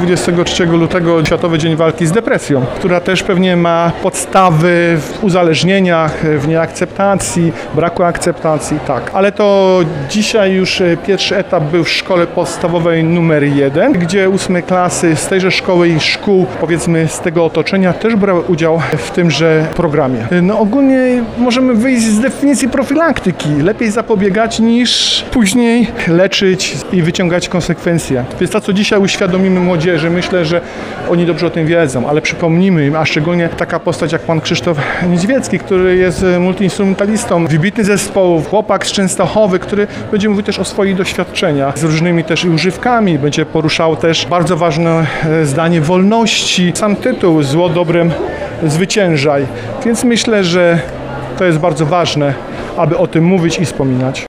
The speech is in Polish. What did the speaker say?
23 lutego Światowy Dzień Walki z Depresją, która też pewnie ma podstawy w uzależnieniach, w nieakceptacji, braku akceptacji, tak. Ale to dzisiaj już pierwszy etap był w szkole podstawowej numer 1, gdzie 8 klasy z tejże szkoły i szkół, powiedzmy z tego otoczenia, też brały udział w tymże programie. No ogólnie możemy wyjść z definicji profilaktyki. Lepiej zapobiegać niż później leczyć i wyciągać konsekwencje. Więc to, co dzisiaj uświadomimy młodzieży, myślę, że oni dobrze o tym wiedzą, ale przypomnijmy im, a szczególnie taka postać jak pan Krzysztof Niedźwiecki, który jest multiinstrumentalistą, wybitny zespołu, chłopak z Częstochowy, który będzie mówił też o swoich doświadczeniach z różnymi też używkami, będzie poruszał też bardzo ważne zdanie wolności. Sam tytuł Zło dobrem zwyciężaj. Więc myślę, że to jest bardzo ważne, aby o tym mówić i wspominać.